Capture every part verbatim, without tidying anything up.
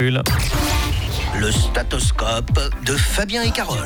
Le statoscope de Fabien et Carole.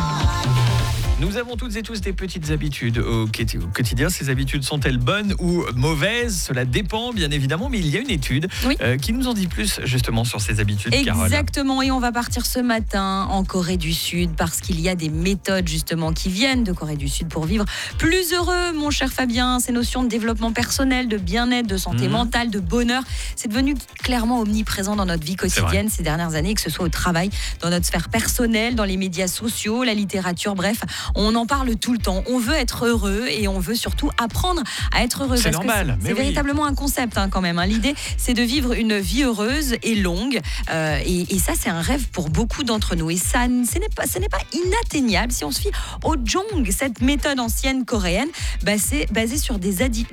Nous avons toutes et tous des petites habitudes au quotidien. Ces habitudes sont-elles bonnes ou mauvaises? Cela dépend bien évidemment, mais il y a une étude oui. euh, qui nous en dit plus justement sur ces habitudes, Carole. Exactement, et on va partir ce matin en Corée du Sud parce qu'il y a des méthodes justement qui viennent de Corée du Sud pour vivre plus heureux, mon cher Fabien. Ces notions de développement personnel, de bien-être, de santé mmh. mentale, de bonheur, c'est devenu clairement omniprésent dans notre vie quotidienne ces dernières années, que ce soit au travail, dans notre sphère personnelle, dans les médias sociaux, la littérature, bref. On en parle tout le temps. On veut être heureux et on veut surtout apprendre à être heureux. C'est parce normal. Que c'est, mais c'est oui. véritablement un concept hein, quand même. Hein. L'idée, c'est de vivre une vie heureuse et longue. Euh, et, et ça, c'est un rêve pour beaucoup d'entre nous. Et ça, ce n'est pas, ce n'est pas inatteignable si on se fie au Jong, cette méthode ancienne coréenne. Bah, c'est basé sur des, adi-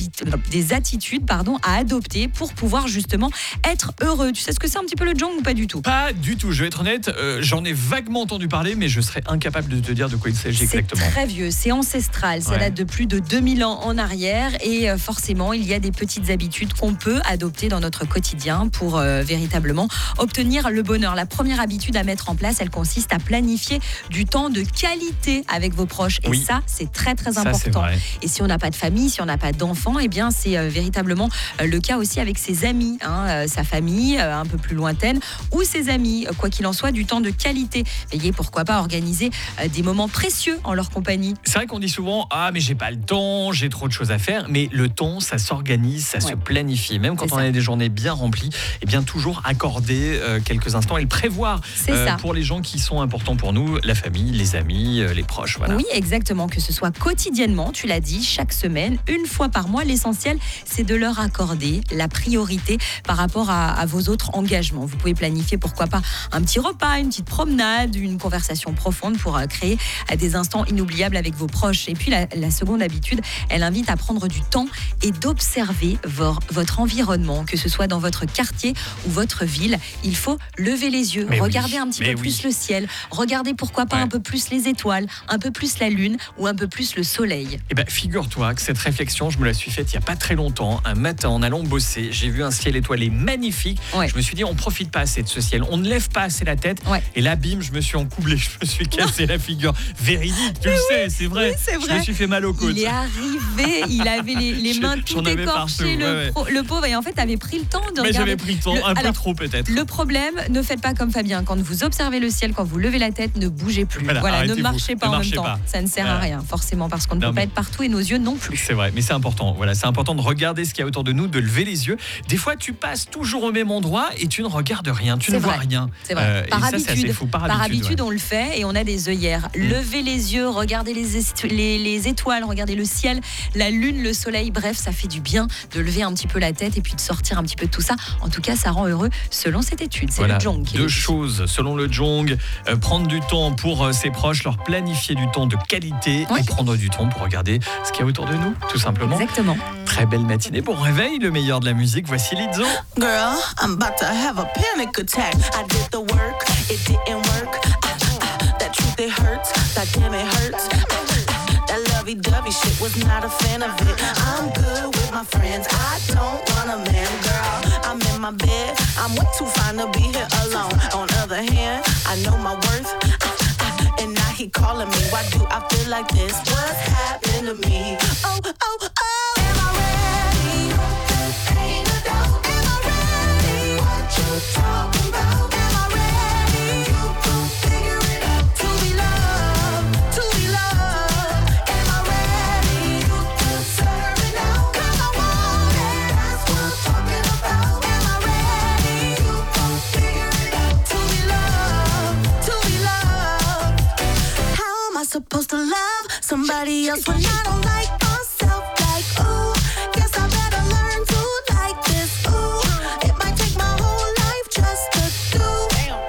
des attitudes pardon, à adopter pour pouvoir justement être heureux. Tu sais ce que c'est un petit peu le Jong ou pas du tout? Pas du tout. Je vais être honnête. Euh, j'en ai vaguement entendu parler, mais je serais incapable de te dire de quoi il s'agit. Exactement. C'est très vieux, c'est ancestral, ça ouais. date de plus de deux mille ans en arrière et euh, forcément il y a des petites habitudes qu'on peut adopter dans notre quotidien pour euh, véritablement obtenir le bonheur. La première habitude à mettre en place, elle consiste à planifier du temps de qualité avec vos proches et oui. ça c'est très très important. Ça, et si on n'a pas de famille, si on n'a pas d'enfants, eh bien c'est euh, véritablement euh, le cas aussi avec ses amis, hein, euh, sa famille euh, un peu plus lointaine ou ses amis, euh, quoi qu'il en soit, du temps de qualité. Veillez pourquoi pas organiser euh, des moments précieux en leur compagnie. C'est vrai qu'on dit souvent ah mais j'ai pas le temps, j'ai trop de choses à faire, mais le temps ça s'organise, ça ouais. se planifie. Même quand c'est on ça. a des journées bien remplies, et bien toujours accorder euh, quelques instants et le prévoir euh, pour les gens qui sont importants pour nous, la famille, les amis, euh, les proches. Voilà. Oui, exactement, que ce soit quotidiennement, tu l'as dit, chaque semaine, une fois par mois. L'essentiel, c'est de leur accorder la priorité par rapport à, à vos autres engagements. Vous pouvez planifier pourquoi pas un petit repas, une petite promenade, une conversation profonde pour euh, créer euh, des instants inoubliables avec vos proches. Et puis la, la seconde habitude, elle invite à prendre du temps et d'observer vo- votre environnement, que ce soit dans votre quartier ou votre ville. Il faut lever les yeux, mais regarder oui, un petit peu oui. plus le ciel, regarder pourquoi pas ouais. un peu plus les étoiles, un peu plus la lune ou un peu plus le soleil. Eh ben, figure-toi que cette réflexion, je me la suis faite il n'y a pas très longtemps. Un matin, en allant bosser, j'ai vu un ciel étoilé magnifique. Ouais. Je me suis dit, on ne profite pas assez de ce ciel, on ne lève pas assez la tête. Ouais. Et là, bim, je me suis encoublé, je me suis cassé la figure. Véridique, tu mais le oui, sais, c'est vrai. Oui, c'est vrai. Je me suis fait mal aux côtes. Il est arrivé, il avait les, les mains tout écorchées, le, ouais, ouais. le pauvre. Et en fait, avait pris le temps de mais regarder. j'avais pris le temps, le, un alors, peu trop peut-être. Le problème, ne faites pas comme Fabien. Quand vous observez le ciel, quand vous levez la tête, ne bougez plus. Voilà, voilà ne marchez pas ne en marchez même pas. temps. Ça ne sert voilà. à rien, forcément, parce qu'on ne non, peut mais... pas être partout et nos yeux non plus. C'est vrai, mais c'est important. Voilà, c'est important de regarder ce qu'il y a autour de nous, de lever les yeux. Des fois, tu passes toujours au même endroit et tu ne regardes rien, tu c'est ne vrai. vois rien. C'est vrai. Euh, par, habitude, ça, c'est assez fou. Par, par habitude, habitude, ouais. on le fait et on a des œillères. Mmh. Levez les yeux, regardez les, est- les, les étoiles, regardez le ciel, la lune, le soleil. Bref, ça fait du bien de lever un petit peu la tête et puis de sortir un petit peu de tout ça. En tout cas, ça rend heureux selon cette étude. C'est voilà. le Jong. Deux choses selon le Jong. Euh, prendre du temps pour euh, ses proches, leur planifier du temps de qualité oui. et prendre du temps pour regarder ce qu'il y a autour de nous, tout simplement. Exactement. Très belle matinée. Bon réveil, le meilleur de la musique. Voici Lizzo. Girl, I'm about to have a panic attack. I did the work, it didn't work. Uh, uh, that truth, it hurts. That damn, it hurts. Uh, that lovey-dovey shit was not a fan of it. I'm good with my friends. I don't want a man, girl. I'm in my bed. I'm way too fine to be here alone. On the other hand, I know my worth. Uh, uh, and now he calling me. Why do I feel like this? What's happened to me? Oh, oh, oh. Am I ready? Ain't a doubt. Am I ready? What you talking about? Am I ready? You gon' figure it out. To be loved, to be loved. Am I ready? You deserve it now. 'Cause I want it. That's what I'm talking about. Am I ready? You gon' figure it out. To be loved, to be loved. How am I supposed to love somebody else when I don't like myself? Like, ooh, guess I better learn to like this. Ooh, it might take my whole life just to do.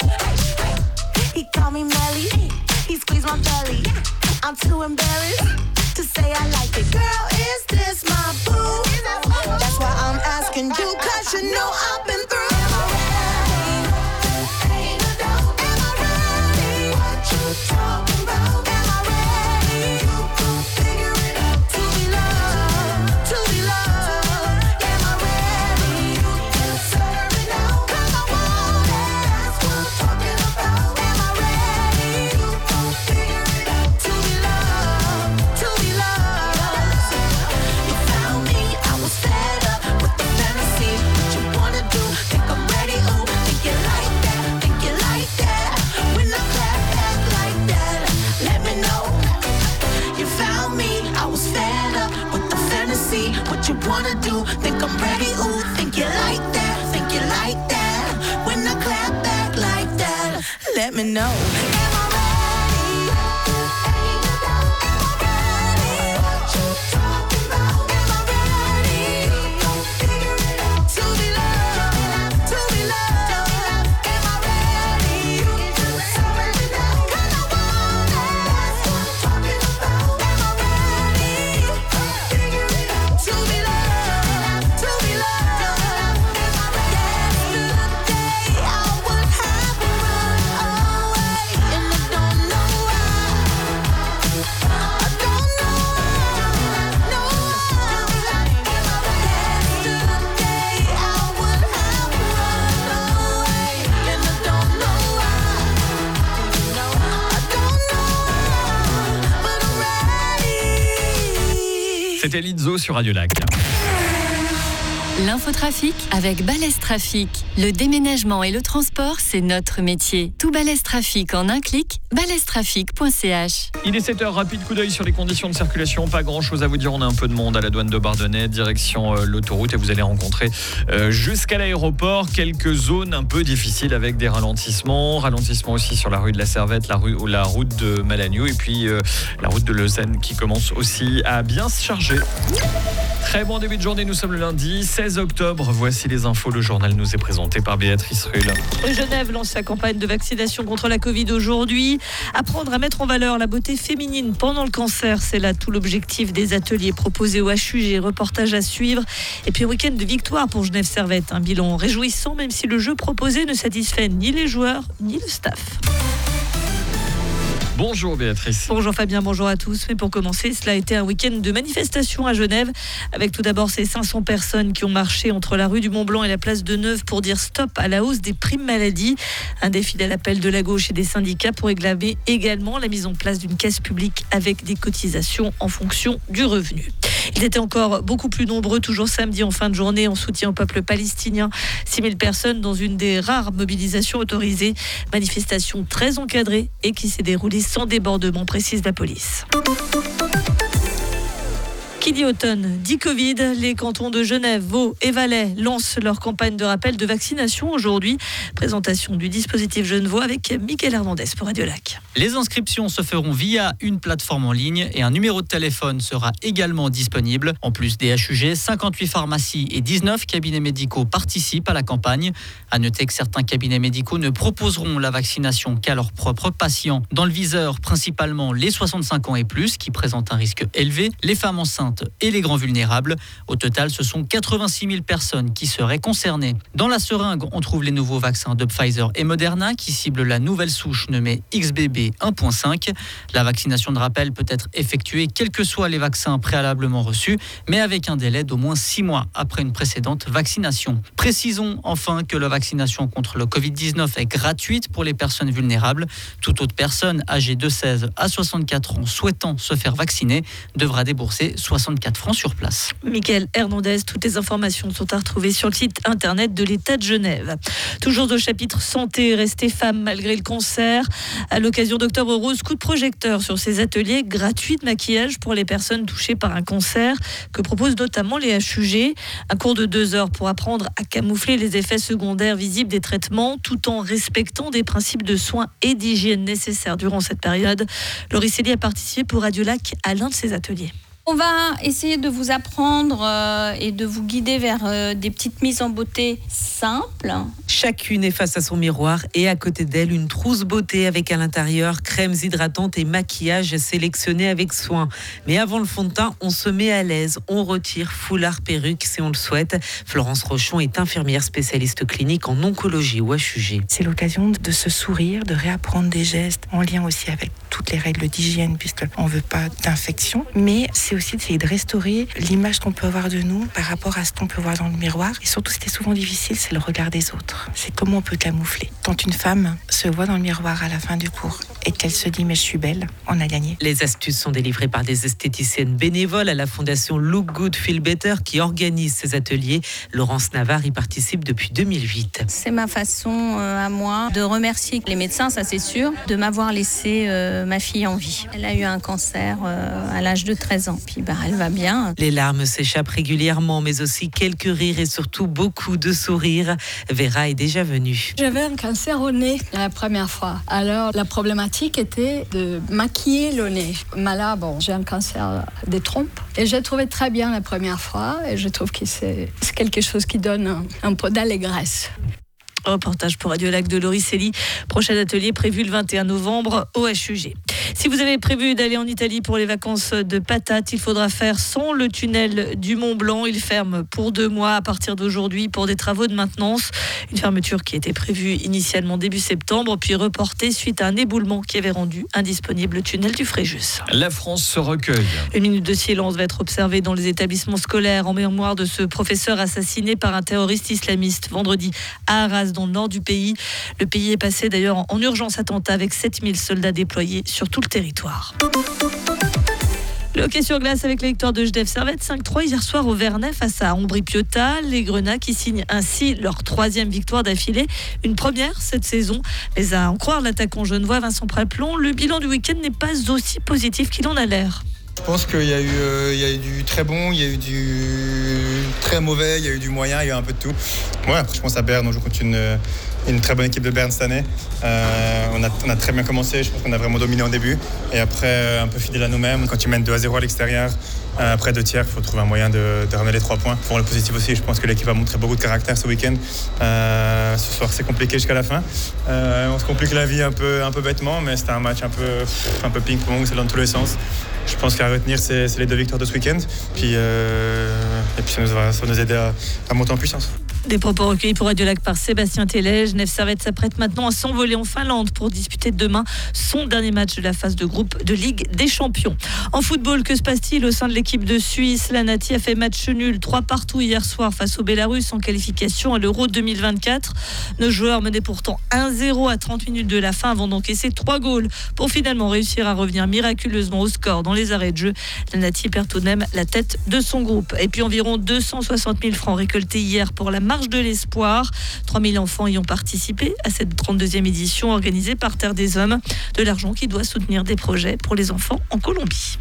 He called me Melly, he squeezed my belly. I'm too embarrassed to say I like it. Girl, is this my boo? That's why I'm asking you, 'cause you know I've been through. Am I ready? Ain't a doubt. Am I ready? What you talking about? Am I ready? You gon' figure it out. To be loved, to be loved. Am I ready? You deserve it now. 'Cause I want it. Let me know. C'était Lizzo sur Radio Lac. L'infotrafic avec Balèze Trafic. Le déménagement et le transport, c'est notre métier. Tout Balèze Trafic en un clic, balèze trafic point c h. Il est sept heures, rapide coup d'œil sur les conditions de circulation. Pas grand chose à vous dire, on a un peu de monde à la douane de Bardonnay, direction euh, l'autoroute, et vous allez rencontrer euh, jusqu'à l'aéroport quelques zones un peu difficiles avec des ralentissements. Ralentissements aussi sur la rue de la Servette, la, rue, ou la route de Malagnou, et puis euh, la route de Lausanne qui commence aussi à bien se charger. Très bon début de journée, nous sommes le lundi seize octobre. Voici les infos, le journal nous est présenté par Béatrice Rulle. Genève lance sa campagne de vaccination contre la Covid aujourd'hui. Apprendre à mettre en valeur la beauté féminine pendant le cancer, c'est là tout l'objectif des ateliers proposés au H U G, reportage à suivre. Et puis week-end de victoire pour Genève Servette, un bilan réjouissant même si le jeu proposé ne satisfait ni les joueurs ni le staff. Bonjour Béatrice. Bonjour Fabien, bonjour à tous. Mais pour commencer, cela a été un week-end de manifestation à Genève, avec tout d'abord ces cinq cents personnes qui ont marché entre la rue du Mont-Blanc et la place de Neuve pour dire stop à la hausse des primes maladie. Un défilé à l'appel de la gauche et des syndicats pour réclamer également la mise en place d'une caisse publique avec des cotisations en fonction du revenu. Ils étaient encore beaucoup plus nombreux, toujours samedi en fin de journée, en soutien au peuple palestinien. six mille personnes dans une des rares mobilisations autorisées. Manifestation très encadrée et qui s'est déroulée sans débordement, précise la police. Qui dit automne dit Covid. Les cantons de Genève, Vaud et Valais lancent leur campagne de rappel de vaccination aujourd'hui. Présentation du dispositif Genevois avec Mickaël Hernandez pour Radio Lac. Les inscriptions se feront via une plateforme en ligne et un numéro de téléphone sera également disponible. En plus des H U G, cinquante-huit pharmacies et dix-neuf cabinets médicaux participent à la campagne. À noter que certains cabinets médicaux ne proposeront la vaccination qu'à leurs propres patients. Dans le viseur, principalement les soixante-cinq ans et plus qui présentent un risque élevé, les femmes enceintes et les grands vulnérables. Au total, ce sont quatre-vingt-six mille personnes qui seraient concernées. Dans la seringue, on trouve les nouveaux vaccins de Pfizer et Moderna qui ciblent la nouvelle souche nommée X B B un point cinq. La vaccination de rappel peut être effectuée quels que soient les vaccins préalablement reçus, mais avec un délai d'au moins six mois après une précédente vaccination. Précisons enfin que la vaccination contre le covid dix-neuf est gratuite pour les personnes vulnérables. Toute autre personne âgée de seize à soixante-quatre ans souhaitant se faire vacciner devra débourser soixante-quatre francs sur place. Mickaël Hernandez, toutes les informations sont à retrouver sur le site internet de l'État de Genève. Toujours au chapitre santé, rester femme malgré le cancer. À l'occasion d'Octobre Rose, coup de projecteur sur ces ateliers gratuits de maquillage pour les personnes touchées par un cancer que proposent notamment les H U G. Un cours de deux heures pour apprendre à camoufler les effets secondaires visibles des traitements tout en respectant des principes de soins et d'hygiène nécessaires durant cette période. Laurie Célie a participé pour Radio Lac à l'un de ces ateliers. On va essayer de vous apprendre euh, et de vous guider vers euh, des petites mises en beauté simples. Chacune est face à son miroir et à côté d'elle, une trousse beauté avec à l'intérieur crèmes hydratantes et maquillage sélectionnés avec soin. Mais avant le fond de teint, on se met à l'aise. On retire foulard, perruque si on le souhaite. Florence Rochon est infirmière spécialiste clinique en oncologie au H U G. C'est l'occasion de se sourire, de réapprendre des gestes en lien aussi avec toutes les règles d'hygiène puisqu'on ne veut pas d'infection. Mais c'est aussi d'essayer de restaurer l'image qu'on peut avoir de nous par rapport à ce qu'on peut voir dans le miroir. Et surtout, ce qui est souvent difficile, c'est le regard des autres. C'est comment on peut camoufler. Quand une femme se voit dans le miroir à la fin du cours et qu'elle se dit « mais je suis belle », on a gagné. Les astuces sont délivrées par des esthéticiennes bénévoles à la fondation Look Good Feel Better qui organise ces ateliers. Laurence Navarre y participe depuis deux mille huit. C'est ma façon euh, à moi de remercier les médecins, ça c'est sûr, de m'avoir laissé euh, ma fille en vie. Elle a eu un cancer euh, à l'âge de treize ans. Puis bah, elle va bien. Les larmes s'échappent régulièrement, mais aussi quelques rires et surtout beaucoup de sourires. Vera est déjà venue. J'avais un cancer au nez. À la la première fois. Alors, la problématique était de maquiller le nez. Mais là, bon, j'ai un cancer des trompes. Et j'ai trouvé très bien la première fois. Et je trouve que c'est, c'est quelque chose qui donne un, un peu d'allégresse. Reportage pour Radio Lac de Laurie Célie. Prochain atelier prévu le vingt et un novembre au H U G. Si vous avez prévu d'aller en Italie pour les vacances de patates, il faudra faire sans le tunnel du Mont Blanc. Il ferme pour deux mois à partir d'aujourd'hui pour des travaux de maintenance. Une fermeture qui était prévue initialement début septembre, puis reportée suite à un éboulement qui avait rendu indisponible le tunnel du Fréjus. La France se recueille. Une minute de silence va être observée dans les établissements scolaires en mémoire de ce professeur assassiné par un terroriste islamiste vendredi à Arras, dans le nord du pays. Le pays est passé d'ailleurs en urgence attentat avec sept mille soldats déployés sur tout le territoire. Le hockey sur glace avec la victoire de Genève Servette cinq trois hier soir au Vernet face à Ombrie-Piotta. Les Grenats qui signent ainsi leur troisième victoire d'affilée, une première cette saison. Mais à en croire l'attaquant genevois Vincent Praplon, le bilan du week-end n'est pas aussi positif qu'il en a l'air. Je pense qu'il y a eu, euh, il y a eu du très bon, il y a eu du très mauvais, il y a eu du moyen, il y a eu un peu de tout. Ouais, après je pense à Berne, on joue contre une, une très bonne équipe de Berne cette année. Euh, on, a, on a très bien commencé, je pense qu'on a vraiment dominé au début. Et après, un peu fidèle à nous-mêmes. Quand tu mènes deux à zéro à l'extérieur, euh, après deux tiers, il faut trouver un moyen de, de ramener les trois points. Pour le positif aussi, je pense que l'équipe a montré beaucoup de caractère ce week-end. Euh, ce soir, c'est compliqué jusqu'à la fin. Euh, on se complique la vie un peu, un peu bêtement, mais c'était un match un peu, un peu ping-pong, c'est dans tous les sens. Je pense qu'à retenir, c'est, c'est les deux victoires de ce week-end. Puis, euh, et puis ça nous va, ça va nous aider à, à monter en puissance. Des propos recueillis pour Radio Lac par Sébastien Télège. Genève Servette s'apprête maintenant à s'envoler en Finlande pour disputer demain son dernier match de la phase de groupe de Ligue des Champions. En football, que se passe-t-il au sein de l'équipe de Suisse? La Nati a fait match nul trois partout hier soir face au Bélarus en qualification à l'Euro deux mille vingt-quatre. Nos joueurs menaient pourtant un zéro à trente minutes de la fin avant d'encaisser trois goals pour finalement réussir à revenir miraculeusement au score dans les arrêts de jeu. La Nati perd tout de même la tête de son groupe. Et puis environ deux cent soixante mille francs récoltés hier pour la marche de l'espoir. trois mille enfants y ont participé à cette trente-deuxième édition organisée par Terre des Hommes. De l'argent qui doit soutenir des projets pour les enfants en Colombie.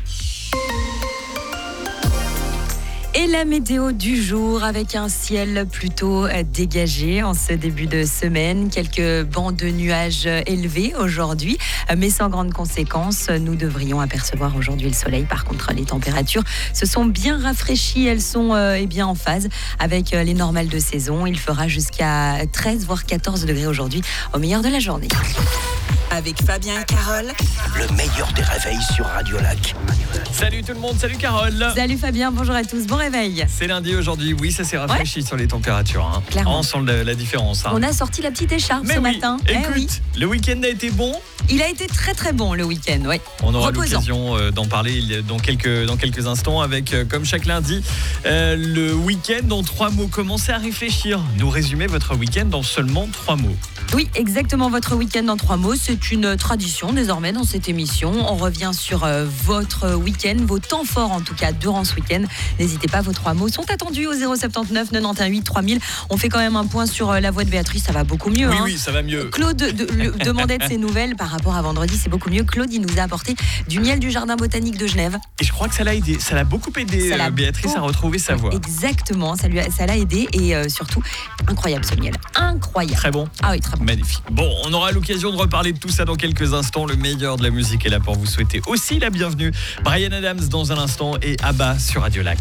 Et la météo du jour avec un ciel plutôt dégagé en ce début de semaine. Quelques bancs de nuages élevés aujourd'hui, mais sans grande conséquence. Nous devrions apercevoir aujourd'hui le soleil. Par contre, les températures se sont bien rafraîchies. Elles sont euh, eh bien en phase avec les normales de saison. Il fera jusqu'à treize voire quatorze degrés aujourd'hui au meilleur de la journée. Avec Fabien et Carole, le meilleur des réveils sur Radio Lac. Salut tout le monde, salut Carole. Salut Fabien, bonjour à tous, bon réveil. C'est lundi aujourd'hui, oui, ça s'est rafraîchi ouais. sur les températures. Hein. Clairement. On sent la, la différence. Hein. On a sorti la petite écharpe Mais ce oui. matin. Écoute, eh oui. le week-end a été bon. Il a été très très bon le week-end, ouais. On aura Reposant. l'occasion d'en parler dans quelques, dans quelques instants avec, comme chaque lundi, euh, le week-end en trois mots. Commencez à réfléchir. Nous résumer votre week-end en seulement trois mots. Oui, exactement, votre week-end en trois mots. C'est une tradition désormais dans cette émission. On revient sur euh, votre week-end, vos temps forts en tout cas durant ce week-end. N'hésitez pas, vos trois mots sont attendus au zéro sept neuf quatre-vingt-dix-huit huit trois mille. On fait quand même un point sur euh, la voix de Béatrice, ça va beaucoup mieux. Oui, hein. oui, ça va mieux. Claude de, le, demandait de ses nouvelles par rapport à vendredi, c'est beaucoup mieux. Claude, il nous a apporté du miel du jardin botanique de Genève. Et je crois que ça l'a aidé, ça l'a beaucoup aidé euh, Béatrice beau... à retrouver sa voix. Exactement, ça, lui a, ça l'a aidé et euh, surtout, incroyable ce miel. Incroyable. Très bon. Ah oui, très bon. Magnifique. Bon, on aura l'occasion de reparler de tout ça dans quelques instants. Le meilleur de la musique est là pour vous souhaiter aussi la bienvenue. Bryan Adams dans un instant et Abba sur Radio Lac.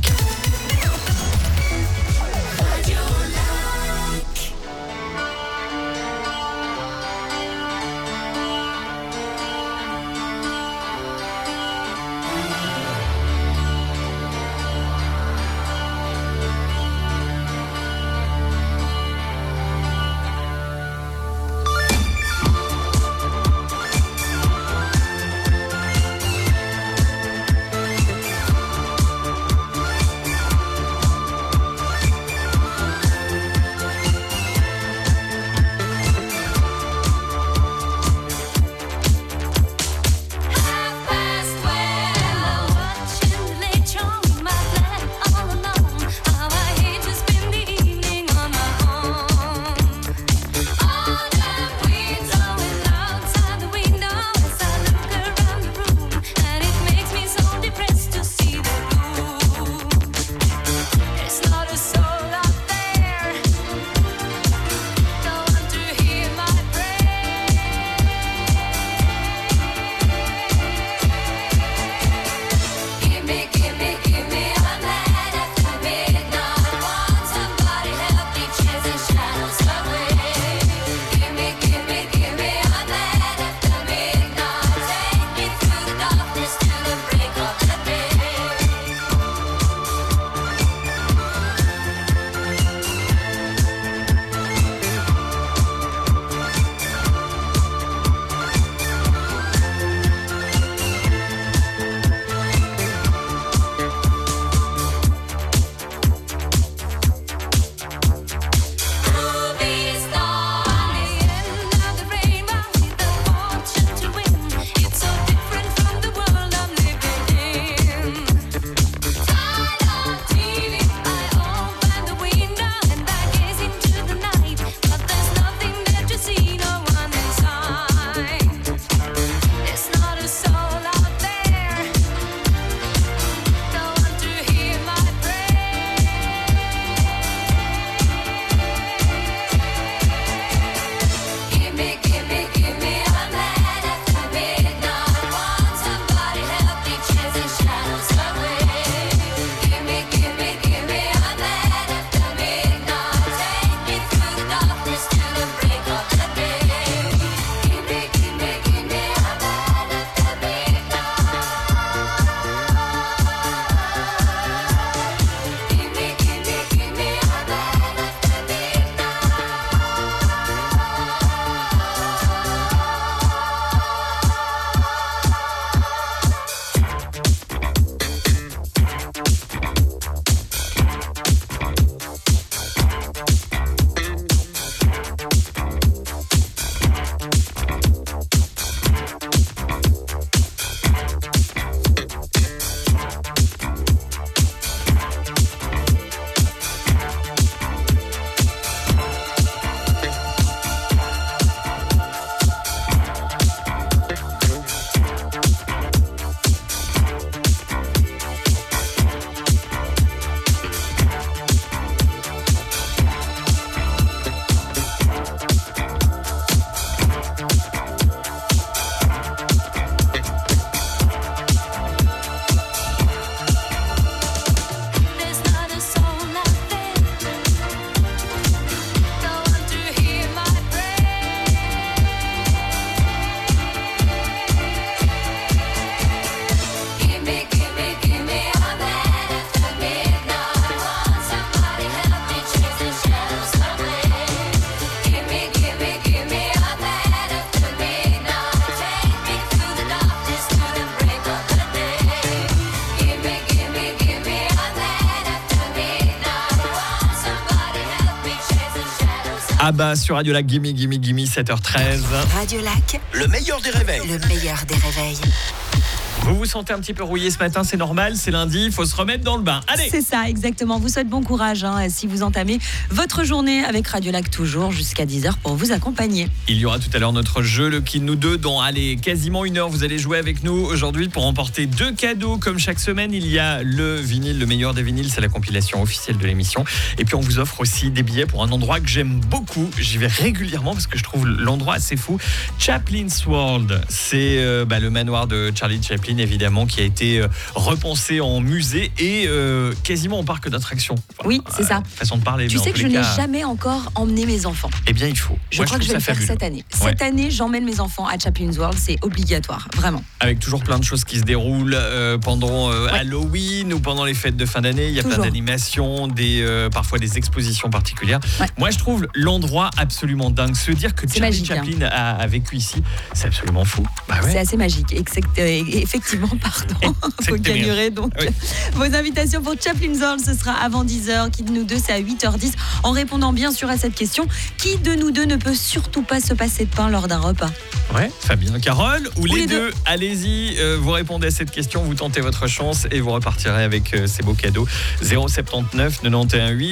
Ah bah sur Radio Lac, gimme, gimme, gimme, sept heures treize. Radio Lac, le meilleur des réveils. Le meilleur des réveils. Vous vous sentez un petit peu rouillé ce matin, c'est normal, c'est lundi, il faut se remettre dans le bain. Allez. C'est ça, exactement. Vous souhaite bon courage hein, si vous entamez votre journée avec Radio Lac toujours jusqu'à dix heures pour vous accompagner. Il y aura tout à l'heure notre jeu, le Kid Nous deux, dans allez, quasiment une heure. Vous allez jouer avec nous aujourd'hui pour remporter deux cadeaux. Comme chaque semaine, il y a le vinyle, le meilleur des vinyles, c'est la compilation officielle de l'émission. Et puis on vous offre aussi des billets pour un endroit que j'aime beaucoup. J'y vais régulièrement parce que je trouve l'endroit assez fou. Chaplin's World, c'est euh, bah, le manoir de Charlie Chaplin, évidemment, qui a été euh, repensé en musée et euh, quasiment en parc d'attractions. Enfin, oui, c'est ça. Euh, façon de parler. Tu mais sais en que je les n'ai cas, jamais encore emmené mes enfants. Eh bien, il faut. Je Moi, crois je que je vais le faire fabuleux. cette année. Ouais. Cette année, j'emmène mes enfants à Chaplin's World, c'est obligatoire, vraiment. Avec toujours plein de choses qui se déroulent euh, pendant euh, Ouais. Halloween ou pendant les fêtes de fin d'année. Il y a Toujours. plein d'animations, des, euh, parfois des expositions particulières. Ouais. Moi, je trouve l'endroit absolument dingue. Se dire que C'est Charlie magique, Chaplin a, a vécu ici, c'est absolument fou. Bah ouais. C'est assez magique. Exact- euh, effectivement, pardon. Vous gagnerez donc Oui. vos invitations pour Chaplin's World. Ce sera avant dix heures. Qui de nous deux, c'est à huit heures dix. En répondant bien sûr à cette question, qui de nous deux ne peut surtout pas se passer de pain lors d'un repas? Ouais, Fabien, Carole ou, les, les deux, deux. Allez-y, euh, vous répondez à cette question, vous tentez votre chance et vous repartirez avec euh, ces beaux cadeaux. zéro sept neuf, neuf un huit